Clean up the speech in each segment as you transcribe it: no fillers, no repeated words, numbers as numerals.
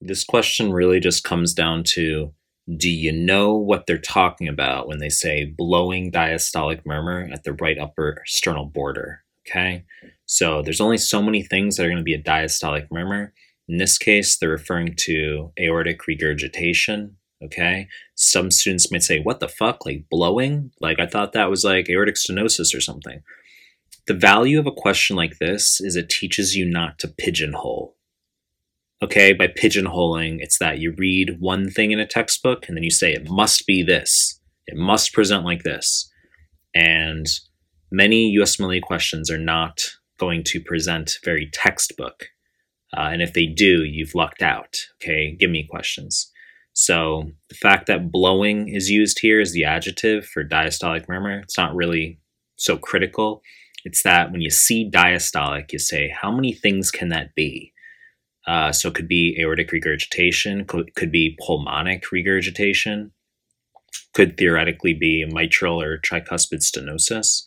This question really just comes down to, do you know what they're talking about when they say blowing diastolic murmur at the right upper sternal border? Okay, so there's only so many things that are going to be a diastolic murmur. In this case, they're referring to aortic regurgitation. Okay, some students might say, what the fuck, like blowing? Like, I thought that was like aortic stenosis or something. The value of a question like this is it teaches you not to pigeonhole. Okay, by pigeonholing, it's that you read one thing in a textbook and then you say it must be this, it must present like this. And many USMLE questions are not going to present very textbook. And if they do, you've lucked out. Okay, give me questions. So the fact that blowing is used here as the adjective for diastolic murmur, it's not really so critical. It's that when you see diastolic, you say, how many things can that be? So it could be aortic regurgitation, could be pulmonic regurgitation, could theoretically be mitral or tricuspid stenosis.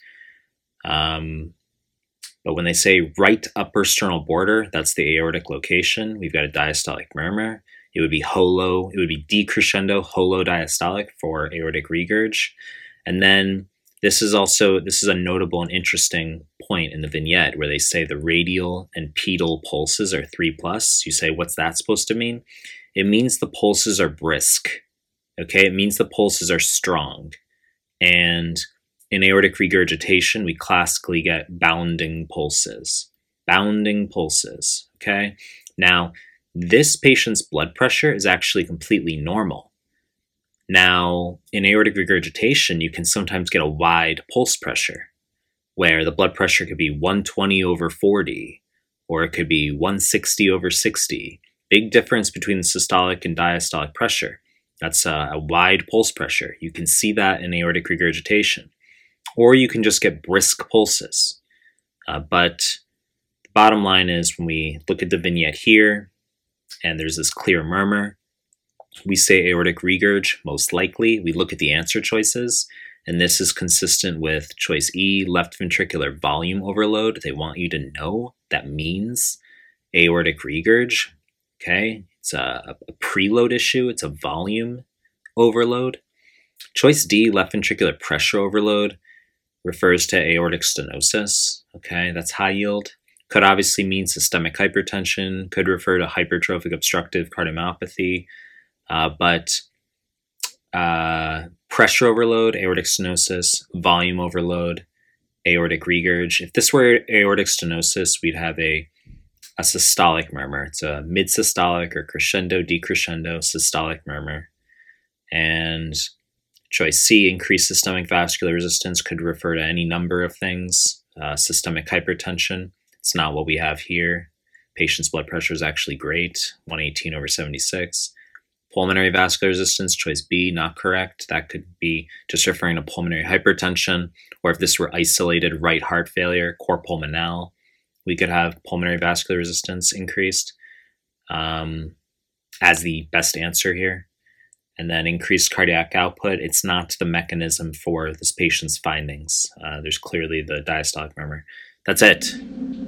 But when they say right upper sternal border, that's the aortic location. We've got a diastolic murmur. It would be holo, it would be decrescendo holodiastolic for aortic regurg. And then this is a notable and interesting point in the vignette where they say the radial and pedal pulses are 3+. You say, what's that supposed to mean? It means the pulses are brisk. Okay, it means the pulses are strong. And in aortic regurgitation, we classically get bounding pulses. Bounding pulses, okay? Now, this patient's blood pressure is actually completely normal. Now, in aortic regurgitation, you can sometimes get a wide pulse pressure where the blood pressure could be 120/40, or it could be 160/60. Big difference between the systolic and diastolic pressure. That's a wide pulse pressure. You can see that in aortic regurgitation. Or you can just get brisk pulses. But the bottom line is when we look at the vignette here, and there's this clear murmur, we say aortic regurg, most likely. We look at the answer choices, and this is consistent with choice E, left ventricular volume overload. They want you to know that means aortic regurg, okay? It's a preload issue. It's a volume overload. Choice D, left ventricular pressure overload, refers to aortic stenosis, okay? That's high yield. Could obviously mean systemic hypertension, could refer to hypertrophic obstructive cardiomyopathy, but pressure overload, aortic stenosis, volume overload, aortic regurg. If this were aortic stenosis, we'd have a systolic murmur. It's a mid-systolic or crescendo, decrescendo systolic murmur. And choice C, increased systemic vascular resistance, could refer to any number of things. Systemic hypertension, it's not what we have here. Patient's blood pressure is actually great, 118/76. Pulmonary vascular resistance, choice B, not correct. That could be just referring to pulmonary hypertension, or if this were isolated right heart failure, cor pulmonale, we could have pulmonary vascular resistance increased as the best answer here. And then increased cardiac output, it's not the mechanism for this patient's findings. There's clearly the diastolic murmur. That's it.